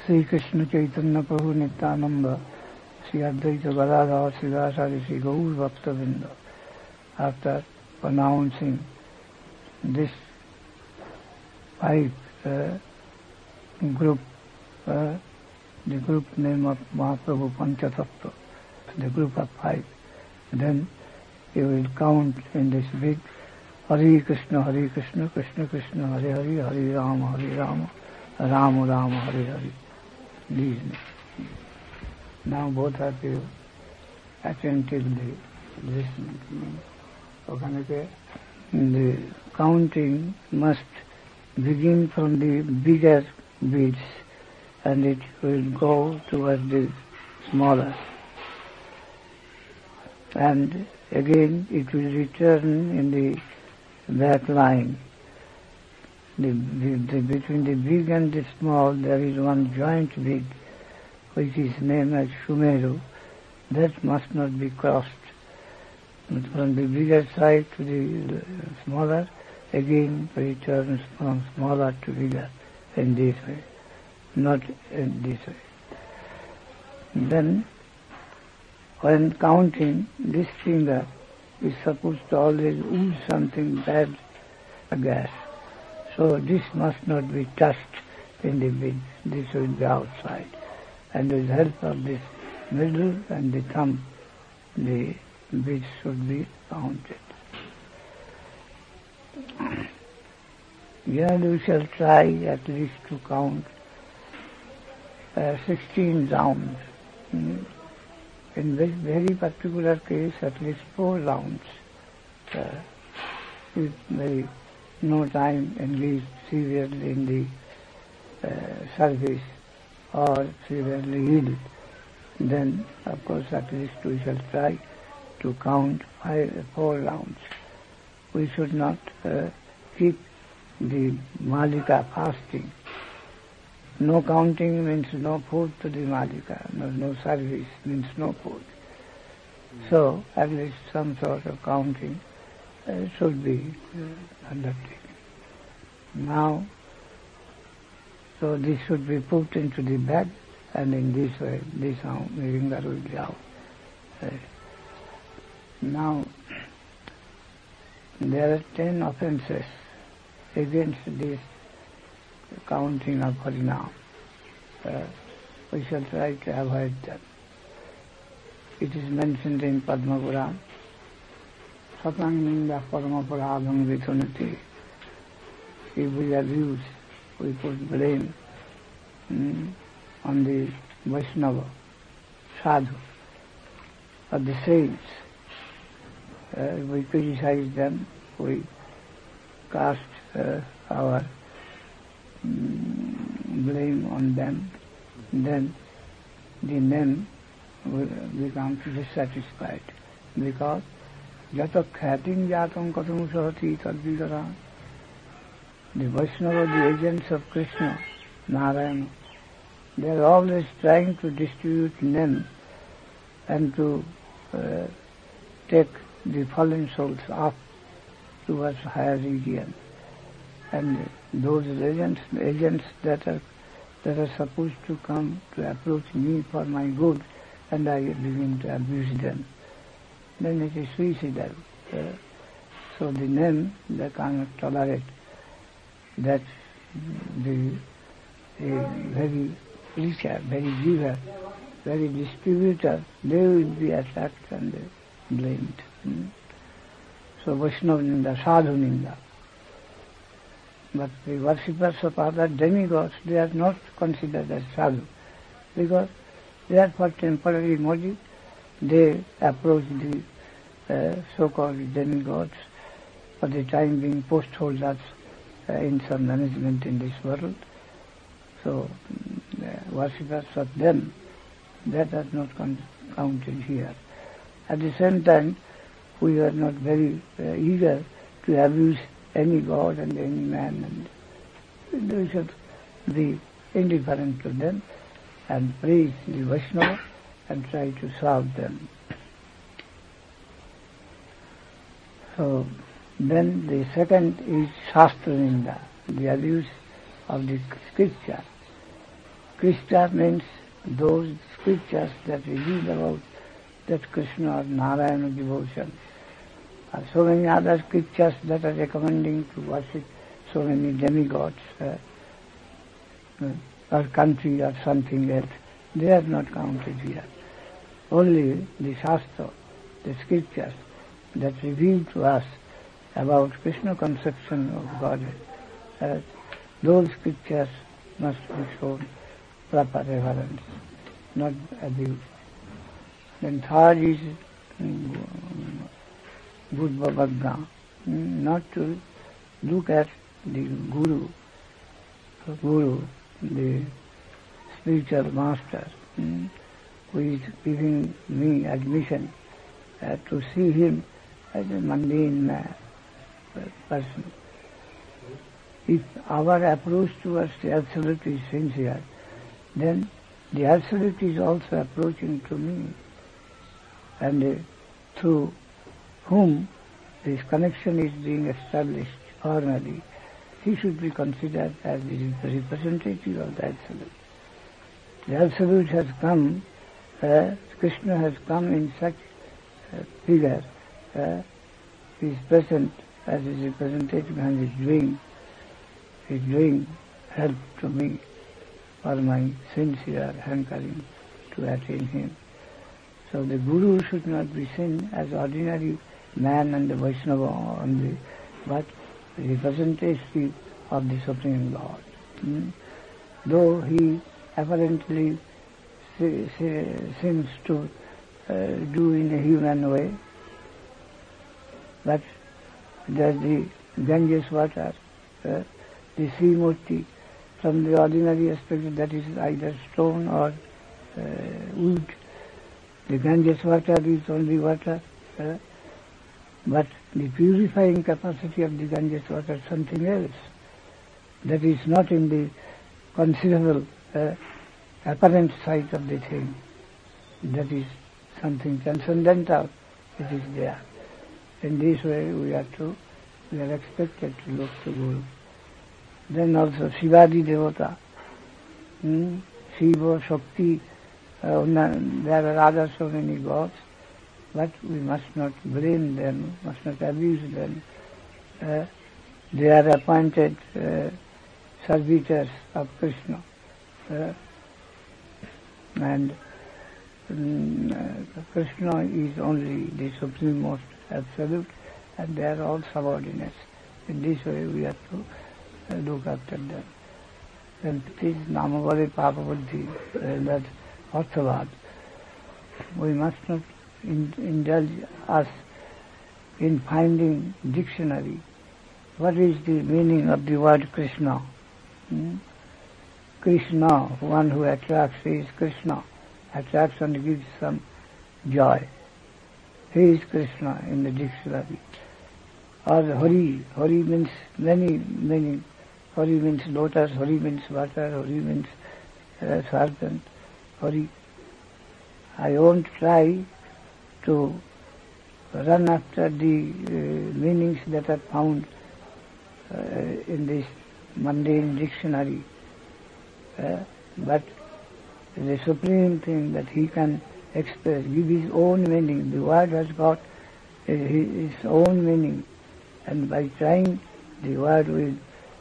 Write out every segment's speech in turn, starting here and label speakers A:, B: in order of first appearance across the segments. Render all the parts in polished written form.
A: Sri Krishna Chaitanya Prabhu Nityananda, Sri Advaita Gadadhar Sridhasari Sri Gaur Bhaktavinda. After pronouncing this five group, the group name of Mahaprabhu Panchatattva, the group of five, then you will count in this big Hare Krishna, Krishna Krishna, Hare Hare, Hare Rama, Rama Rama, Hare Hare. These. Now both of you attentively listen to me. Okay. The counting must begin from the bigger beads and it will go towards the smaller. And again it will return in the back line. Between the big and the small there is one joint big which is named as Sumeru. That must not be crossed. But from the bigger side to the smaller, again returns from smaller to bigger in this way, not in this way. Then when counting, this finger is supposed to always ooze something bad gas. So this must not be touched in the bead. This will be outside. And with the help of this middle and the thumb, the beads should be counted. Here we shall try at least to count 16 rounds. In this very particular case, at least 4 rounds. If very no time engaged severely in the service or severely ill, then of course at least we shall try to count 4 rounds. We should not keep the Malika fasting. No counting means no food to the Malika, no service means no food. So at least some sort of counting should be undertaken. Now, so this should be put into the bag and in this way, this finger will be out. Now, there are 10 offenses against this counting of Harinam. We shall try to avoid them. It is mentioned in Padma Puran, Satang Ninda Paramaparadham Vitunati. If we abuse, we put blame on the Vaishnava, Sadhu, or the saints. We criticize them, we cast our blame on them, then the name will become dissatisfied because Jatak Khatim Jatam Katam Sahati Tadvidara. The Vaishnava, the agents of Krishna, Narayana, they are always trying to distribute name and to take the fallen souls up towards higher region. And those agents that are supposed to come to approach me for my good, and I begin to abuse them, then it is suicidal. So the name they cannot tolerate that the very preacher, very giver, very distributor, they will be attacked and blamed. So Vaishnava Ninda, Sadhu Ninda. But the worshippers of other demigods, they are not considered as sadhu, because they are for temporary motive. They approach the so-called demigods for the time being post holders in some management in this world. So worshippers of them, that are not counted here. At the same time, we are not very eager to abuse any god and any man, and we should be indifferent to them and praise the Vaishnava and try to serve them. So then the second is Shastra Ninda, the abuse of the scripture. Krishna means those scriptures that reveal about that Krishna or Narayana devotion. So many other scriptures that are recommending to worship so many demigods or country or something else. They are not counted here. Only the Shastra, the scriptures that reveal to us about Krishna conception of Godhead, those scriptures must be shown proper reverence, not abuse. Then third is Budvavagga, not to look at the Guru, the spiritual master, who is giving me admission, to see him as a mundane person. If our approach towards the Absolute is sincere, then the Absolute is also approaching to me, and through whom this connection is being established formally, he should be considered as the representative of the Absolute. The Absolute has come, Krishna has come in such figure, he is present as his representative and is doing help to me for my sincere hankering to attain him. So the Guru should not be seen as ordinary man and the Vaishnava only, but the representative of the Supreme Lord. Though he apparently seems to do in a human way, but there's the Ganges water, the sea murti, from the ordinary aspect, that is either stone or wood. The Ganges water is only water, but the purifying capacity of the Ganges water is something else. That is not in the considerable apparent sight of the thing. That is something transcendental. It is there. In this way we are expected to look to Guru. Then also Shivadi Devata, Shiva, Shakti, there are other so many gods, but we must not blame them, must not abuse them. They are appointed servitors of Krishna. And Krishna is only the supreme-most absolute, and they are all subordinates. In this way we have to look after them. And it is Namavali Papabuddhi, that Arthavad. We must not indulge us in finding dictionary. What is the meaning of the word Krishna? Krishna, one who attracts, is Krishna. Attracts and gives some joy. He is Krishna in the dictionary. Or Hari. Hari means many. Hari means lotus, Hari means water, Hari means serpent. Hari. I won't try to run after the meanings that are found in this mundane dictionary. But the supreme thing that he can express, give his own meaning. The word has got his own meaning, and by trying, the word will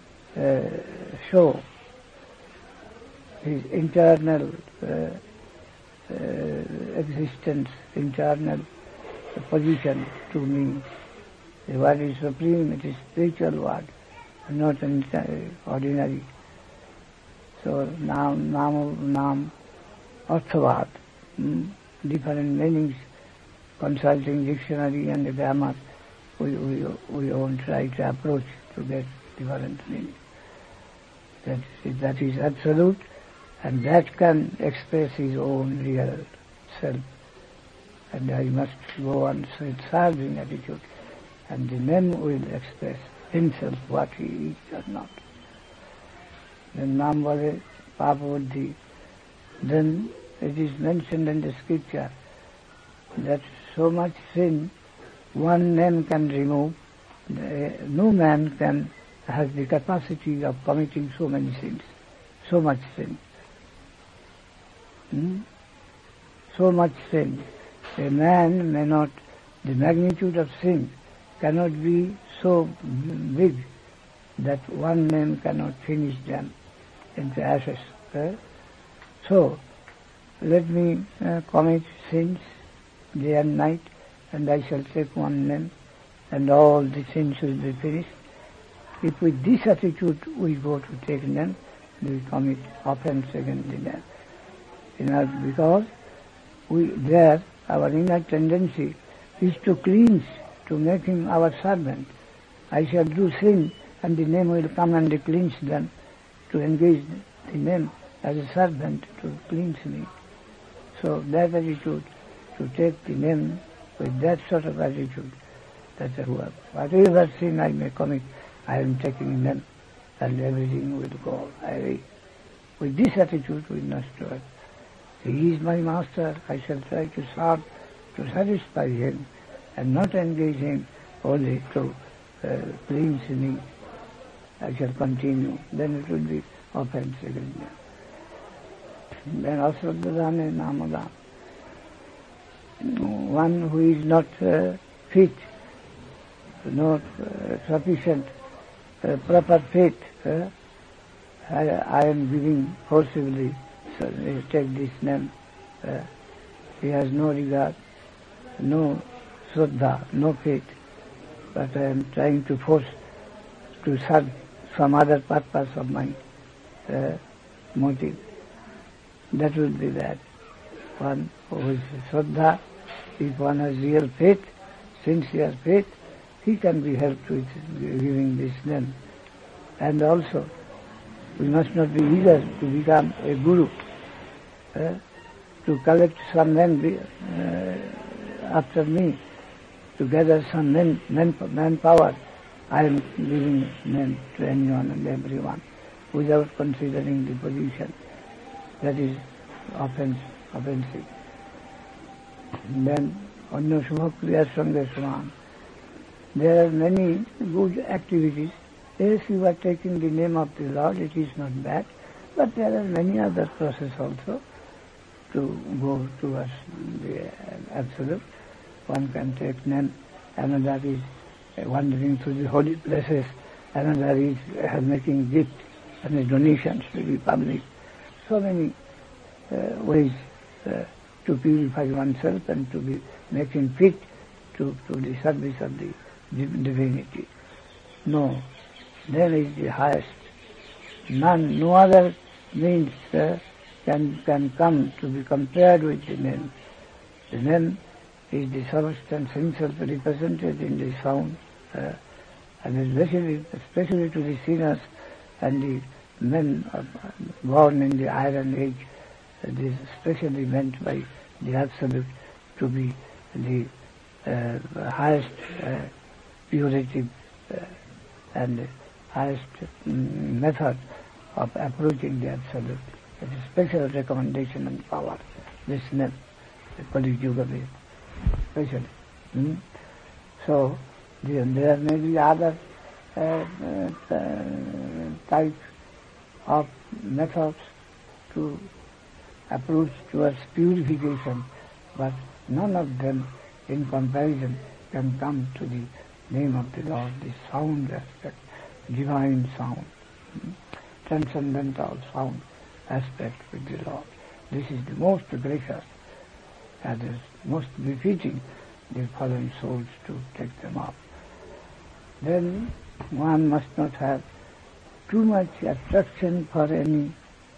A: show his internal existence, internal position to me. The word is supreme, it is spiritual word, not an ordinary. So Nam, Arthavad, different meanings, consulting dictionary and the grammar, we won't try to approach to get different meanings. That is absolute, and that can express his own real self. And I must go on serving attitude, and the name will express himself what he is or not. Then Namvale Papabuddhi. Then it is mentioned in the scripture that so much sin one name can remove. No man can have the capacity of committing so many sins, so much sin. So much sin. A man may not, the magnitude of sin cannot be so big that one man cannot finish them into ashes. So, let me commit sins day and night, and I shall take one name, and all the sins will be finished. If with this attitude we go to take name, we commit offense against the name. Because our inner tendency is to cleanse, to make him our servant. I shall do sin, and the name will come and cleanse them, to engage the name as a servant to cleanse me. So that attitude, to take the name with that sort of attitude, that whatever sin I may commit, I am taking them, and everything will go away. With this attitude we must do it. He is my master, I shall try to serve, to satisfy him, and not engage him only to cleanse me. I shall continue. Then it will be offense against me. Then Asradhane Namada. One who is not fit, not sufficient, proper faith, I am giving forcibly, so take this name. He has no regard, no Shraddha, no faith, but I am trying to force to serve some other purpose of my motive. That will be that. One who is Shraddha, if one has real faith, sincere faith, he can be helped with giving this name. And also, we must not be eager to become a guru, to collect some men after me, to gather some manpower. I am giving name to anyone and everyone without considering the position. That is offensive. Then, Anyo Shubhakriya Sange Sman. There are many good activities. Yes, you are taking the name of the Lord, it is not bad, but there are many other processes also to go towards the Absolute. One can take name, another is wandering through the holy places, another is making gifts and donations to the public. So many ways to purify oneself and to be making fit to the service of the divinity. No, there is the highest. No other means can come to be compared with the name. The name is the substance himself represented in the sound, and especially to the sinners and the men born in the Iron Age. This is especially meant by the Absolute to be the highest purity and highest method of approaching the Absolute. It is special recommendation and power. This name, the Kali Yuga, especially. So there may be other types of methods to approach towards purification, but none of them in comparison can come to the name of the Lord, the sound aspect, divine sound, transcendental sound aspect with the Lord. This is the most gracious and is most befitting the fallen souls to take them up. Then one must not have too much attraction for anything.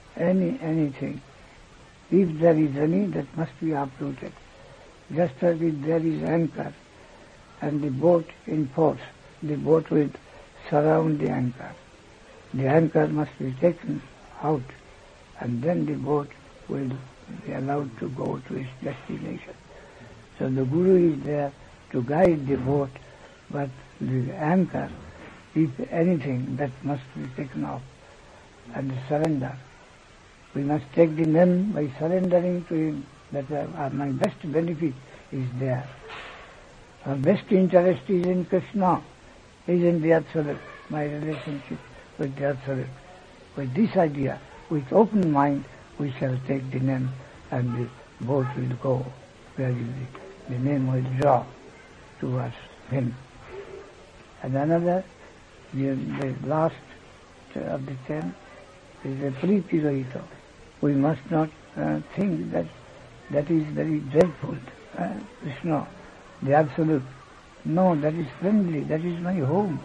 A: If there is any, that must be uprooted. Just as if there is anchor and the boat in force, the boat will surround the anchor. The anchor must be taken out, and then the boat will be allowed to go to its destination. So the Guru is there to guide the boat, but the anchor, if anything, that must be taken off and surrender. We must take the name by surrendering to him, that my best benefit is there. Our best interest is in Krishna, is in the Absolute, my relationship with the Absolute. With this idea, with open mind, we shall take the name and the boat will go gradually. The name will draw towards him. And another, the last of the 10 is a Pripirohito. We must not think that that is very dreadful. Krishna, the absolute. No, that is friendly. That is my home.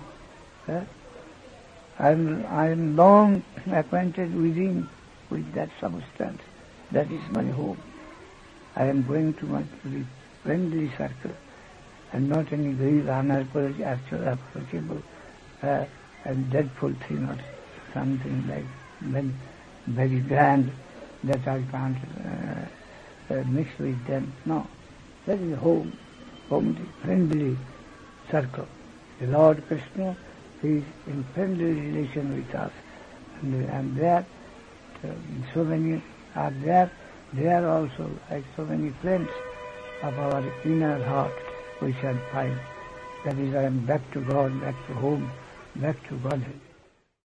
A: I am long acquainted within with that substance. That is my home. I am going to my friendly circle, and not any very unapproachable and dreadful thing or something like very grand that I can't mix with them. No, that is home, the friendly circle. The Lord Krishna is in friendly relation with us, and there so many are there. There also, like so many friends of our inner heart, we shall find. That is, I am back to God, back to home, back to Godhead.